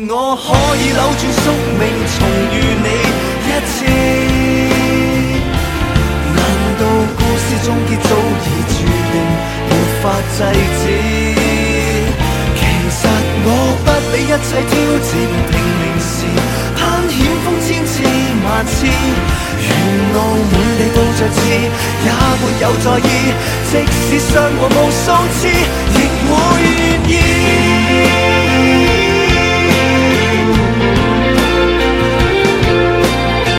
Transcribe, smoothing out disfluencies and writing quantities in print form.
我可以扭轉宿命，重遇你一次。難道故事終結早已注定，沒法制止？其實我不理一切挑戰，拼命時攀險峰千次萬次，沿路滿地布着刺，也沒有在意，即使傷過無數次，亦會願意。